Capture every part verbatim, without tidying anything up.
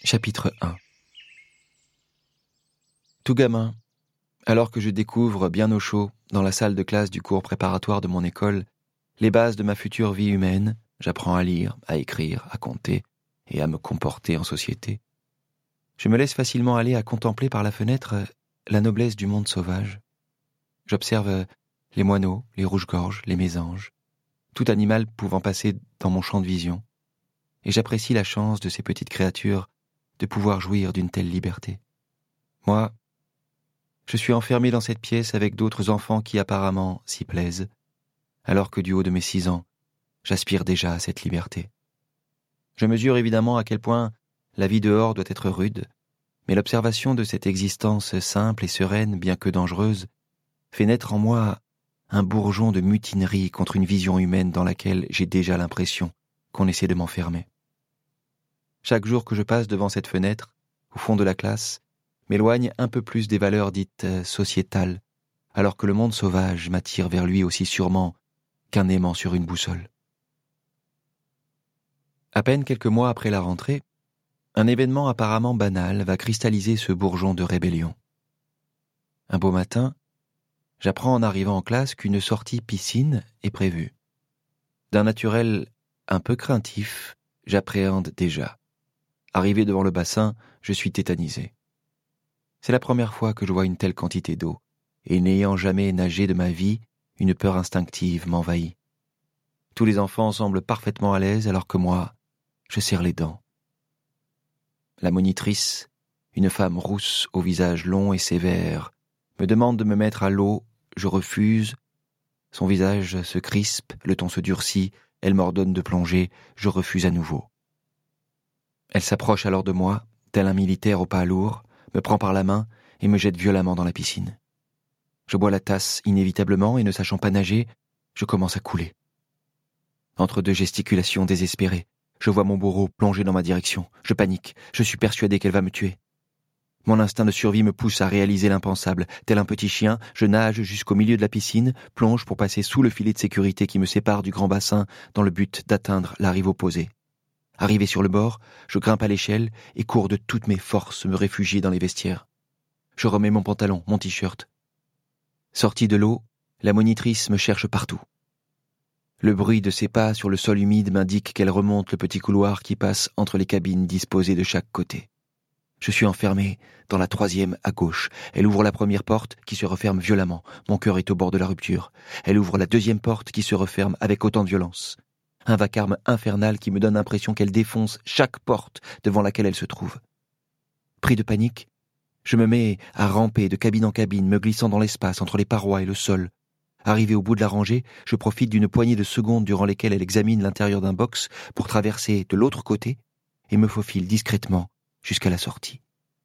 Chapitre un. Tout gamin, alors que je découvre bien au chaud, dans la salle de classe du cours préparatoire de mon école, les bases de ma future vie humaine, j'apprends à lire, à écrire, à compter et à me comporter en société. Je me laisse facilement aller à contempler par la fenêtre la noblesse du monde sauvage. J'observe les moineaux, les rouges-gorges, les mésanges, tout animal pouvant passer dans mon champ de vision, et j'apprécie la chance de ces petites créatures de pouvoir jouir d'une telle liberté. Moi, je suis enfermé dans cette pièce avec d'autres enfants qui apparemment s'y plaisent, alors que du haut de mes six ans, j'aspire déjà à cette liberté. Je mesure évidemment à quel point la vie dehors doit être rude, mais l'observation de cette existence simple et sereine, bien que dangereuse, fait naître en moi un bourgeon de mutinerie contre une vision humaine dans laquelle j'ai déjà l'impression qu'on essaie de m'enfermer. Chaque jour que je passe devant cette fenêtre, au fond de la classe, m'éloigne un peu plus des valeurs dites sociétales, alors que le monde sauvage m'attire vers lui aussi sûrement qu'un aimant sur une boussole. À peine quelques mois après la rentrée, un événement apparemment banal va cristalliser ce bourgeon de rébellion. Un beau matin, j'apprends en arrivant en classe qu'une sortie piscine est prévue. D'un naturel un peu craintif, j'appréhende déjà. Arrivé devant le bassin, je suis tétanisé. C'est la première fois que je vois une telle quantité d'eau, et n'ayant jamais nagé de ma vie, une peur instinctive m'envahit. Tous les enfants semblent parfaitement à l'aise, alors que moi, je serre les dents. La monitrice, une femme rousse au visage long et sévère, me demande de me mettre à l'eau, je refuse. Son visage se crispe, le ton se durcit, elle m'ordonne de plonger, je refuse à nouveau. Elle s'approche alors de moi, tel un militaire au pas lourd, me prend par la main et me jette violemment dans la piscine. Je bois la tasse inévitablement et ne sachant pas nager, je commence à couler. Entre deux gesticulations désespérées, je vois mon bourreau plonger dans ma direction. Je panique, je suis persuadé qu'elle va me tuer. Mon instinct de survie me pousse à réaliser l'impensable. Tel un petit chien, je nage jusqu'au milieu de la piscine, plonge pour passer sous le filet de sécurité qui me sépare du grand bassin dans le but d'atteindre la rive opposée. Arrivé sur le bord, je grimpe à l'échelle et cours de toutes mes forces me réfugier dans les vestiaires. Je remets mon pantalon, mon t-shirt. Sortie de l'eau, la monitrice me cherche partout. Le bruit de ses pas sur le sol humide m'indique qu'elle remonte le petit couloir qui passe entre les cabines disposées de chaque côté. Je suis enfermé dans la troisième à gauche. Elle ouvre la première porte qui se referme violemment. Mon cœur est au bord de la rupture. Elle ouvre la deuxième porte qui se referme avec autant de violence. Un vacarme infernal qui me donne l'impression qu'elle défonce chaque porte devant laquelle elle se trouve. Pris de panique, je me mets à ramper de cabine en cabine, me glissant dans l'espace entre les parois et le sol. Arrivé au bout de la rangée, je profite d'une poignée de secondes durant lesquelles elle examine l'intérieur d'un box pour traverser de l'autre côté et me faufile discrètement jusqu'à la sortie.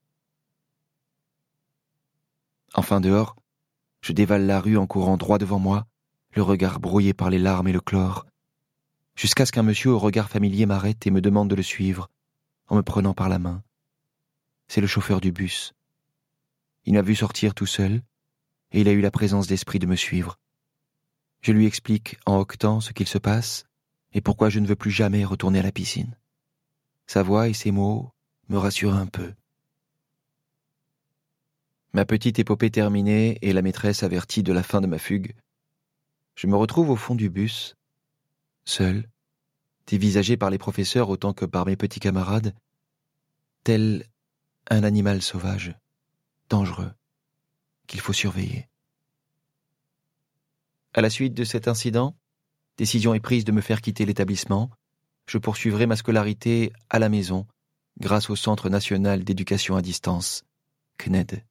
Enfin dehors, je dévale la rue en courant droit devant moi, le regard brouillé par les larmes et le chlore, jusqu'à ce qu'un monsieur au regard familier m'arrête et me demande de le suivre, en me prenant par la main. C'est le chauffeur du bus. Il m'a vu sortir tout seul, et il a eu la présence d'esprit de me suivre. Je lui explique en hoquetant ce qu'il se passe, et pourquoi je ne veux plus jamais retourner à la piscine. Sa voix et ses mots me rassurent un peu. Ma petite épopée terminée et la maîtresse avertie de la fin de ma fugue, je me retrouve au fond du bus, seul, dévisagé par les professeurs autant que par mes petits camarades, tel un animal sauvage, dangereux, qu'il faut surveiller. À la suite de cet incident, décision est prise de me faire quitter l'établissement. Je poursuivrai ma scolarité à la maison, grâce au Centre national d'éducation à distance, C N E D.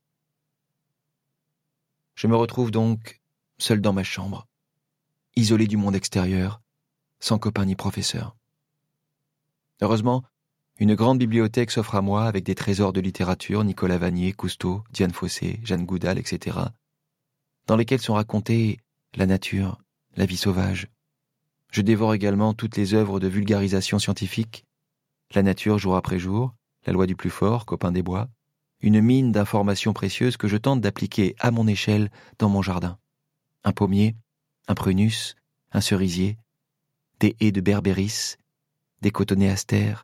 Je me retrouve donc seul dans ma chambre, isolé du monde extérieur, sans copain ni professeur. Heureusement, une grande bibliothèque s'offre à moi avec des trésors de littérature, Nicolas Vanier, Cousteau, Diane Fossé, Jeanne Goudal, et cetera, dans lesquels sont racontées la nature, la vie sauvage. Je dévore également toutes les œuvres de vulgarisation scientifique, la nature jour après jour, la loi du plus fort, Copain des bois, une mine d'informations précieuses que je tente d'appliquer à mon échelle dans mon jardin. Un pommier, un prunus, un cerisier, des haies de berbéris, des cotonéastères,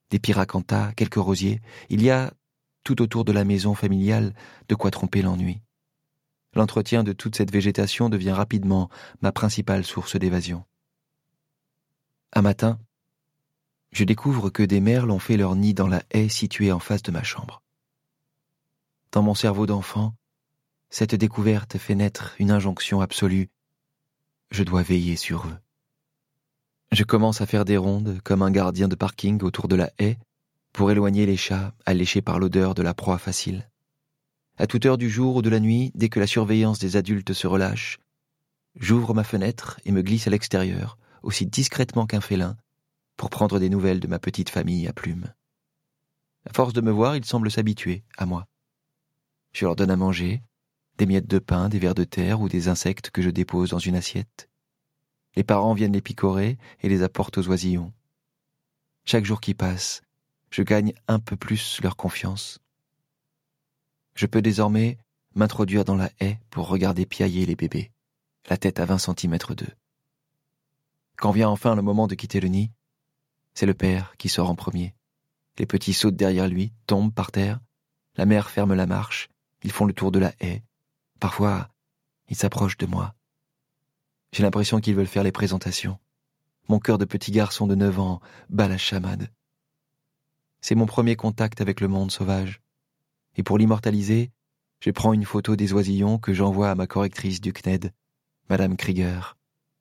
des pyracantha, quelques rosiers. Il y a, tout autour de la maison familiale, de quoi tromper l'ennui. L'entretien de toute cette végétation devient rapidement ma principale source d'évasion. Un matin, je découvre que des merles ont fait leur nid dans la haie située en face de ma chambre. Dans mon cerveau d'enfant, cette découverte fait naître une injonction absolue. Je dois veiller sur eux. Je commence à faire des rondes comme un gardien de parking autour de la haie pour éloigner les chats alléchés par l'odeur de la proie facile. À toute heure du jour ou de la nuit, dès que la surveillance des adultes se relâche, j'ouvre ma fenêtre et me glisse à l'extérieur, aussi discrètement qu'un félin, pour prendre des nouvelles de ma petite famille à plumes. À force de me voir, ils semblent s'habituer à moi. Je leur donne à manger, des miettes de pain, des vers de terre ou des insectes que je dépose dans une assiette. Les parents viennent les picorer et les apportent aux oisillons. Chaque jour qui passe, je gagne un peu plus leur confiance. Je peux désormais m'introduire dans la haie pour regarder piailler les bébés, la tête à vingt centimètres d'eux. Quand vient enfin le moment de quitter le nid, c'est le père qui sort en premier. Les petits sautent derrière lui, tombent par terre. La mère ferme la marche. Ils font le tour de la haie. Parfois, ils s'approchent de moi. J'ai l'impression qu'ils veulent faire les présentations. Mon cœur de petit garçon de neuf ans bat la chamade. C'est mon premier contact avec le monde sauvage. Et pour l'immortaliser, je prends une photo des oisillons que j'envoie à ma correctrice du C N E D, Madame Krieger.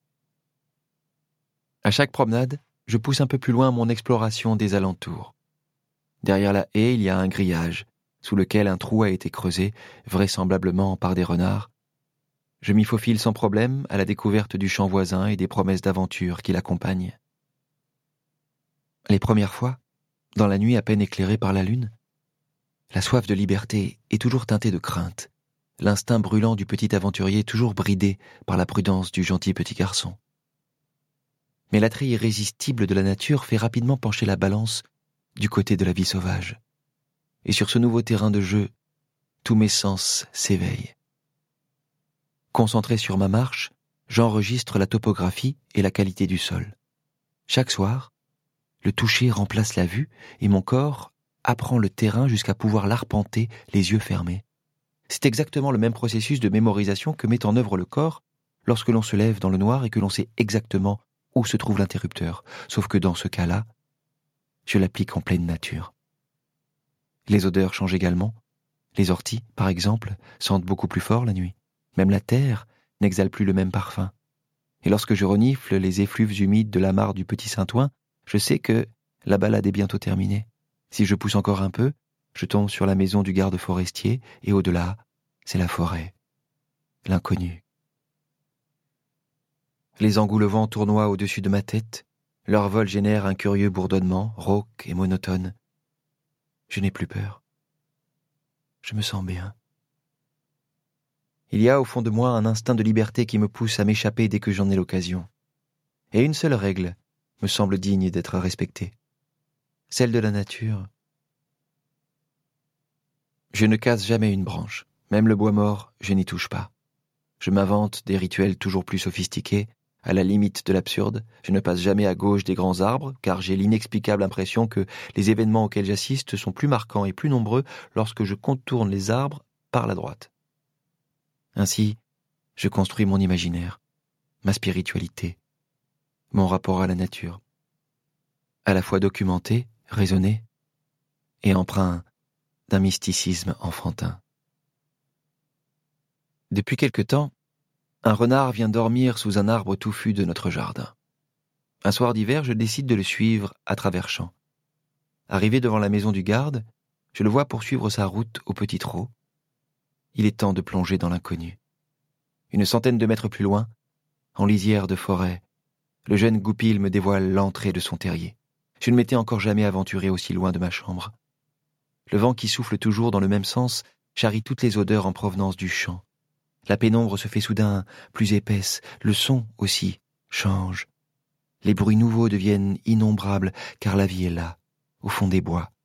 À chaque promenade, je pousse un peu plus loin mon exploration des alentours. Derrière la haie, il y a un grillage, sous lequel un trou a été creusé, vraisemblablement par des renards. Je m'y faufile sans problème à la découverte du champ voisin et des promesses d'aventure qui l'accompagnent. Les premières fois, dans la nuit à peine éclairée par la lune, la soif de liberté est toujours teintée de crainte, l'instinct brûlant du petit aventurier toujours bridé par la prudence du gentil petit garçon. Mais l'attrait irrésistible de la nature fait rapidement pencher la balance du côté de la vie sauvage. Et sur ce nouveau terrain de jeu, tous mes sens s'éveillent. Concentré sur ma marche, j'enregistre la topographie et la qualité du sol. Chaque soir, le toucher remplace la vue et mon corps apprend le terrain jusqu'à pouvoir l'arpenter les yeux fermés. C'est exactement le même processus de mémorisation que met en œuvre le corps lorsque l'on se lève dans le noir et que l'on sait exactement où se trouve l'interrupteur, sauf que dans ce cas-là, je l'applique en pleine nature. Les odeurs changent également. Les orties, par exemple, sentent beaucoup plus fort la nuit. Même la terre n'exhale plus le même parfum. Et lorsque je renifle les effluves humides de la mare du Petit Saint-Ouen, je sais que la balade est bientôt terminée. Si je pousse encore un peu, je tombe sur la maison du garde forestier et au-delà, c'est la forêt, l'inconnu. Les engoulevents tournoient au-dessus de ma tête. Leur vol génère un curieux bourdonnement, rauque et monotone. Je n'ai plus peur. Je me sens bien. Il y a au fond de moi un instinct de liberté qui me pousse à m'échapper dès que j'en ai l'occasion. Et une seule règle me semble digne d'être respectée. Celle de la nature. Je ne casse jamais une branche. Même le bois mort, je n'y touche pas. Je m'invente des rituels toujours plus sophistiqués, à la limite de l'absurde. Je ne passe jamais à gauche des grands arbres, car j'ai l'inexplicable impression que les événements auxquels j'assiste sont plus marquants et plus nombreux lorsque je contourne les arbres par la droite. Ainsi, je construis mon imaginaire, ma spiritualité, mon rapport à la nature, à la fois documenté, raisonné et empreint d'un mysticisme enfantin. Depuis quelque temps, un renard vient dormir sous un arbre touffu de notre jardin. Un soir d'hiver, je décide de le suivre à travers champs. Arrivé devant la maison du garde, je le vois poursuivre sa route au petit trot. Il est temps de plonger dans l'inconnu. Une centaine de mètres plus loin, en lisière de forêt, le jeune goupil me dévoile l'entrée de son terrier. Je ne m'étais encore jamais aventuré aussi loin de ma chambre. Le vent qui souffle toujours dans le même sens charrie toutes les odeurs en provenance du champ. La pénombre se fait soudain plus épaisse, le son aussi change. Les bruits nouveaux deviennent innombrables, car la vie est là, au fond des bois,